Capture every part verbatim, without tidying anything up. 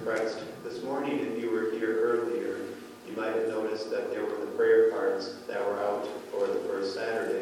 Christ. This morning, if you were here earlier, you might have noticed that there were the prayer cards that were out for the first Saturday.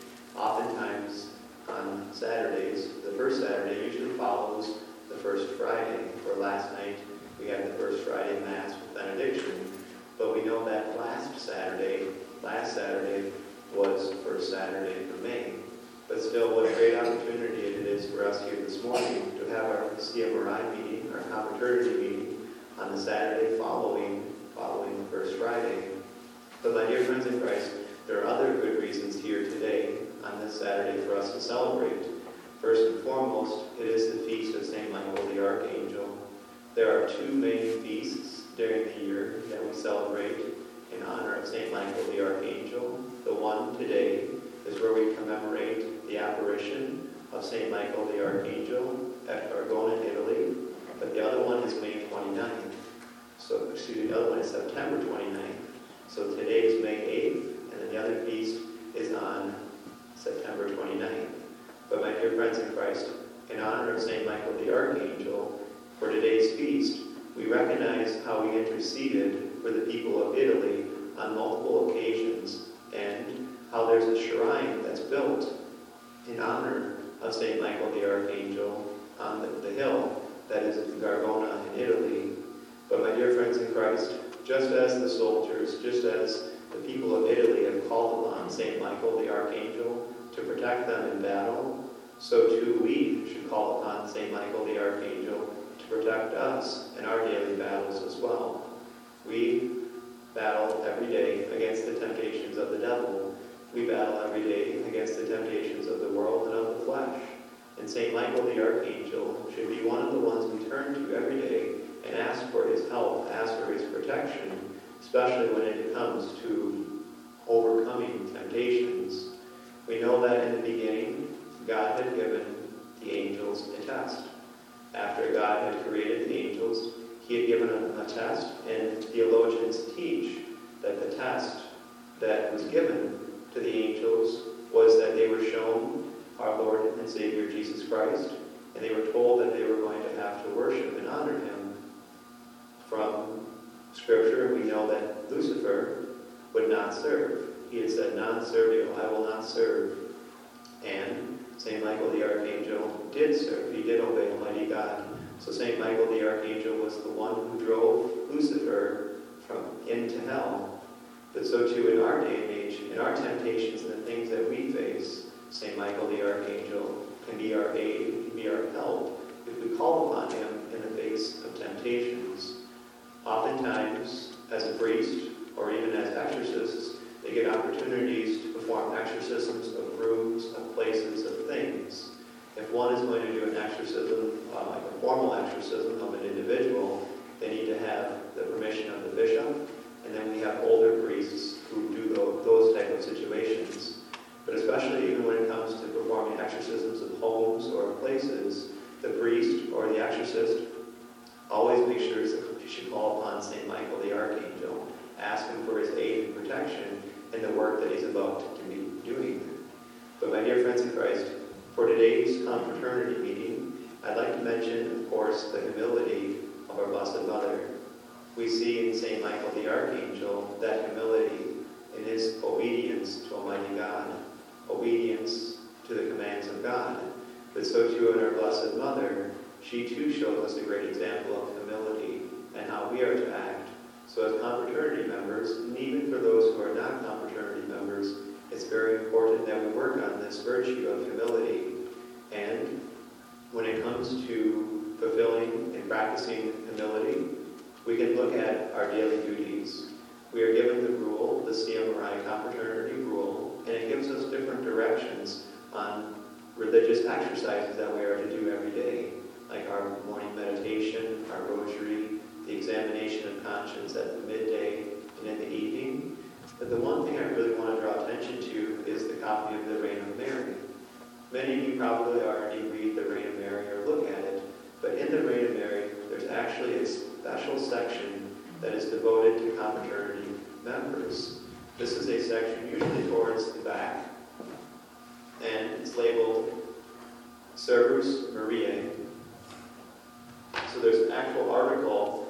Oftentimes, on Saturdays, the first Saturday usually follows the first Friday. For last night, we had the first Friday Mass with benediction. But we know that last Saturday, last Saturday was first Saturday for May. But still, what a great opportunity it is for us here this morning to have our Sia Marai meeting, our confraternity meeting, on the Saturday following, following the first Friday. But my dear friends in Christ, there are other good reasons here today on this Saturday for us to celebrate. First and foremost, it is the feast of Saint Michael the Archangel. There are two main feasts during the year that we celebrate in honor of Saint Michael the Archangel. The one today is where we commemorate the apparition of Saint Michael the Archangel at Gargona, Italy. But the other one is May twenty-ninth. So, excuse me, the other one is September twenty-ninth. So today is May eighth, and then the other feast is on September twenty-ninth. But my dear friends in Christ, in honor of Saint Michael the Archangel, for today's feast, we recognize how he interceded for the people of Italy on multiple occasions, and how there's a shrine that's built in honor of Saint Michael the Archangel on the, the hill that is in Gargona in Italy. But my dear friends in Christ, just as the soldiers, just as the people of Italy have called upon Saint Michael the Archangel to protect them in battle, so too we should call upon Saint Michael the Archangel to protect us in our daily battles as well. We battle every day against the temptations of the devil. We battle every day against the temptations of the world and of the flesh. And Saint Michael the Archangel should be one of the ones we turn to every day and ask for his help, ask for his protection, especially when it comes to overcoming temptations. We know that in the beginning, God had given the angels a test. After God had created the angels, he had given them a test, and theologians teach that the test that was given to the angels was that they were shown our Lord and Savior Jesus Christ, and they were told that they were going to have to worship and honor him. From Scripture, we know that Lucifer would not serve. He had said, "Non servio, I will not serve." And Saint Michael the Archangel did serve. He did obey Almighty God. So Saint Michael the Archangel was the one who drove Lucifer from into hell. But so too in our day and age, in our temptations and the things that we face, Saint Michael the Archangel can be our aid, can be our help, if we call upon him in the face of temptations. Oftentimes, as a priest, or even as exorcists, they get opportunities to perform exorcisms of rooms, of places, of things. If one is going to do an exorcism, uh, like a formal exorcism of an individual, they need to have the permission of the bishop, and then we have older priests who do those, those type of situations. But especially even when it comes to performing exorcisms of homes or places, the priest or the exorcist always makes sure that you should call upon Saint Michael the Archangel, ask him for his aid and protection in the work that he's about to be doing. But my dear friends in Christ, for today's confraternity meeting, I'd like to mention, of course, the humility of our Blessed Mother. We see in Saint Michael the Archangel that humility in his obedience to Almighty God, obedience to the commands of God. But so too in our Blessed Mother, she too shows us a great example of humility and how we are to act. So as confraternity members, and even for those who are not confraternity members, it's very important that we work on this virtue of humility. And when it comes to fulfilling and practicing humility, we can look at our daily duties. We are given the rule, the Sia Marai confraternity rule, and it gives us different directions on religious exercises that we are to do every day, like our morning meditation, our rosary, the examination of conscience at the midday and in the evening. But the one thing I really want to draw attention to is the copy of the Reign of Mary. Many of you probably already read the Reign of Mary or look at it, but in the Reign of Mary, there's actually a special section that is devoted to confraternity members. This is a section usually towards the back, and it's labeled Servus Mariae. So there's an actual article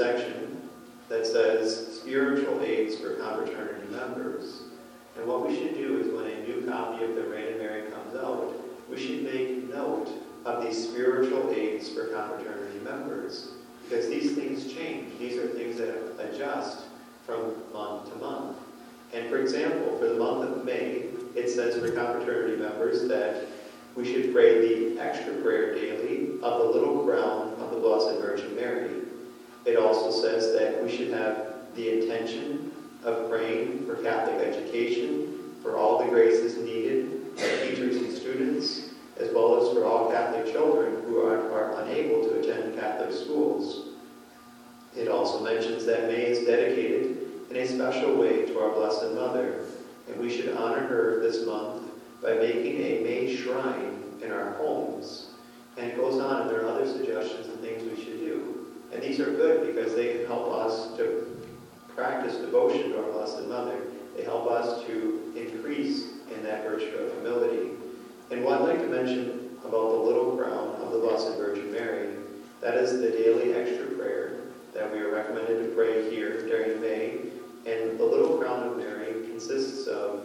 section that says spiritual aids for confraternity members. And what we should do is when a new copy of the Reign of Mary comes out, we should make note of these spiritual aids for confraternity members. Because these things change. These are things that adjust from month to month. And for example, for the month of May, it says for confraternity members that we should pray the extra prayer daily of the little crown of the Blessed Virgin Mary. It also says that we should have the intention of praying for Catholic education, for all the graces needed by teachers and students, as well as for all Catholic children who are, are unable to attend Catholic schools. It also mentions that May is dedicated in a special way to our Blessed Mother, and we should honor her this month by making a May shrine in our homes. And it goes on, and there are other suggestions and things we should do. And these are good because they can help us to practice devotion to our Blessed Mother. They help us to increase in that virtue of humility. And what I'd like to mention about the little crown of the Blessed Virgin Mary, that is the daily extra prayer that we are recommended to pray here during May. And the little crown of Mary consists of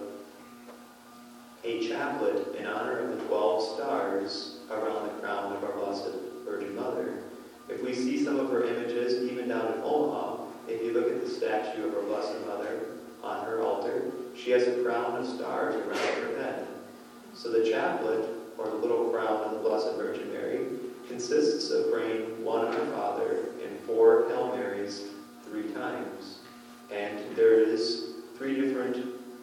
a chaplet in honor of the twelve stars around the crown of our Blessed Virgin Mother. If we see some of her images, even down in Omaha, if you look at the statue of our Blessed Mother on her altar, she has a crown of stars around her head. So the chaplet, or the little crown of the Blessed Virgin Mary, consists of praying one Our Father and four Hail Marys three times. And there is three different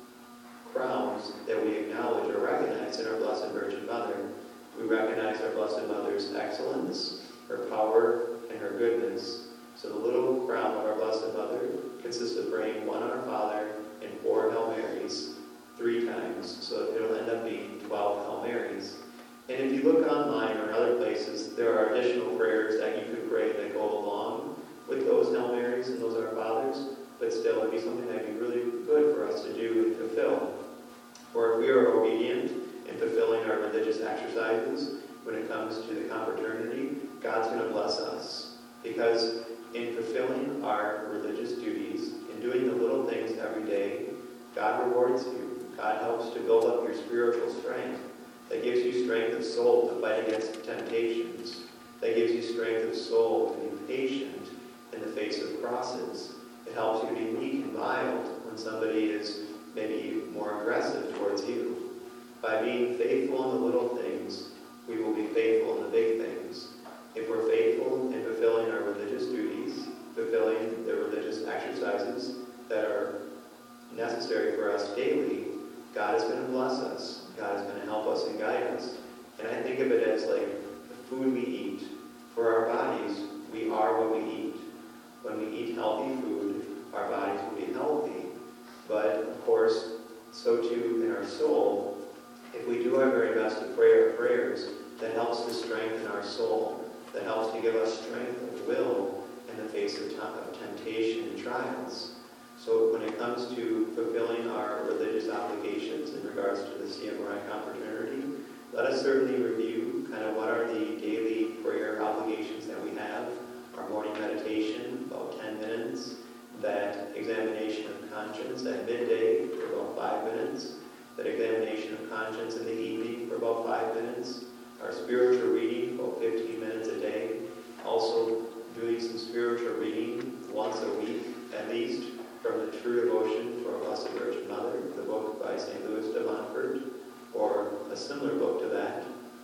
crowns that we acknowledge or recognize in our Blessed Virgin Mother. We recognize our Blessed Mother's excellence, her power, and her goodness. So the little crown of our Blessed Mother consists of praying one Our Father and four Hail Marys three times. So it'll end up being twelve Hail Marys. And if you look online or in other places, there are additional prayers that you could pray that go along with those Hail Marys and those Our Fathers, but still it'd be something that'd be really good for us to do and fulfill. For if we are obedient in fulfilling our religious exercises when it comes to the confraternity, God's going to bless us. Because in fulfilling our religious duties, in doing the little things every day, God rewards you. God helps to build up your spiritual strength. That gives you strength of soul to fight against temptations. That gives you strength of soul to be patient in the face of crosses. It helps you to be meek and mild when somebody is maybe more aggressive towards you. By being faithful in the little things, we will be faithful in the big things. If we're faithful in fulfilling our religious duties, fulfilling the religious exercises that are necessary for us daily, God is going to bless us. God is going to help us and guide us. And I think of it as like the food we eat. For our bodies, we are what we eat. When we eat healthy food, our bodies will be healthy. But, of course, so too in our soul, if we do our very best to pray our prayers, that helps to strengthen our soul, that helps to give us strength of will in the face of, t- of temptation and trials. So when it comes to fulfilling our religious obligations in regards to the C M R I confraternity, let us certainly review kind of what are the daily prayer obligations that we have. Our morning meditation, about ten minutes. That examination of conscience at midday for about five minutes. That examination of conscience in the evening for about five minutes. Our spiritual reading, about fifteen minutes a day. Also doing some spiritual reading once a week at least from the True Devotion to Our Blessed Virgin Mother, the book by Saint Louis de Montfort, or a similar book to that.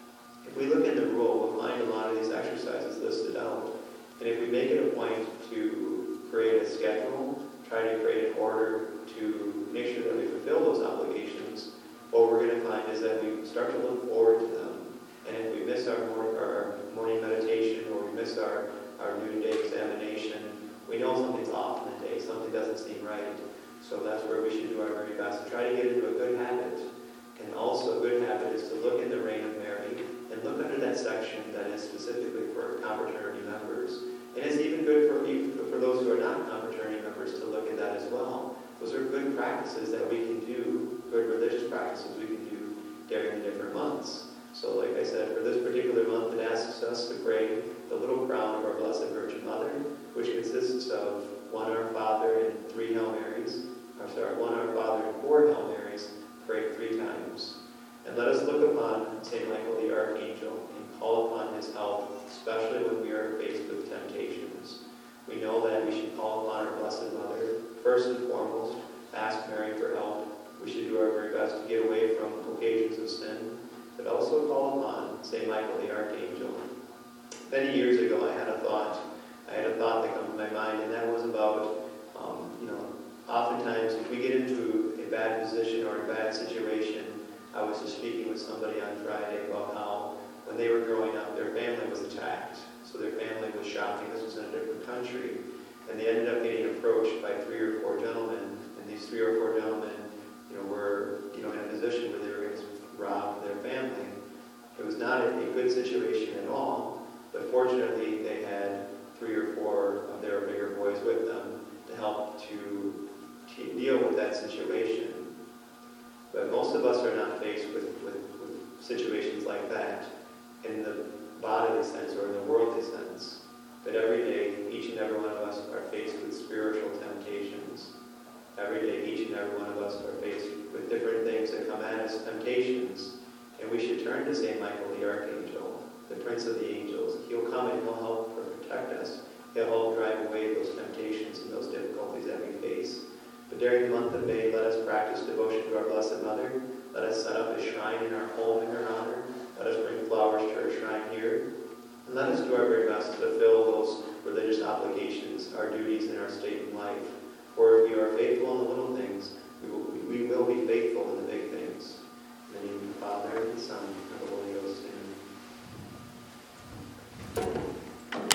If we look in the rule, we'll find a lot of these exercises listed out. And if we make it a point to create a schedule, try to create an order to make sure that we fulfill those obligations, what we're going to find is that we start to look forward to them. And if we miss our, mor- our morning meditation or we miss our, our noonday examination, we know something's off in the day, something doesn't seem right. So that's where we should do our very best to try to get into a good habit. And also a good habit is to look in the Reign of Mary and look under that section that is specifically for confraternity members. And it's even good for, for those who are not confraternity members to look at that as well. Those are good practices that we can do, good religious practices we can do during the different months. So like I said, for this particular month, it asks us to pray the little crown of our Blessed Virgin Mother, which consists Saint Michael the Archangel and call upon his help, especially when we are faced with temptations. We know that we should call upon our Blessed Mother. First and foremost, ask Mary for help. We should do our very best to get away from occasions of sin, but also call upon Saint Michael the Archangel. Many years ago, I had a thought. I had a thought that came to my mind, and that was about, um, you know, oftentimes if we get into a bad position or a bad situation, I was just speaking with somebody on Friday about how when they were growing up, their family was attacked. So their family was shopping. This was in a different country. And they ended up getting approached by three or four gentlemen. And these three or four gentlemen, you know, were, you know, in a position where they were going to rob their family. It was not a, a good situation at all. But fortunately, they had three or four of their bigger boys with them to help to, to deal with that situation. But most of us are not faced with, with, with situations like that in the bodily sense or in the worldly sense. But every day, each and every one of us are faced with spiritual temptations. Every day, each and every one of us are faced with different things that come at us, temptations. And we should turn to Saint Michael the Archangel, the Prince of the Angels. He'll come and he'll help protect us. He'll help drive away those temptations and those difficulties that we face. But during the month of May, let us practice devotion to our Blessed Mother. Let us set up a shrine in our home in her honor. Let us bring flowers to her shrine here. And let us do our very best to fulfill those religious obligations, our duties in our state in life. For if we are faithful in the little things, we will, we will be faithful in the big things. In the name of the Father, and the Son, and the Holy Ghost. Amen.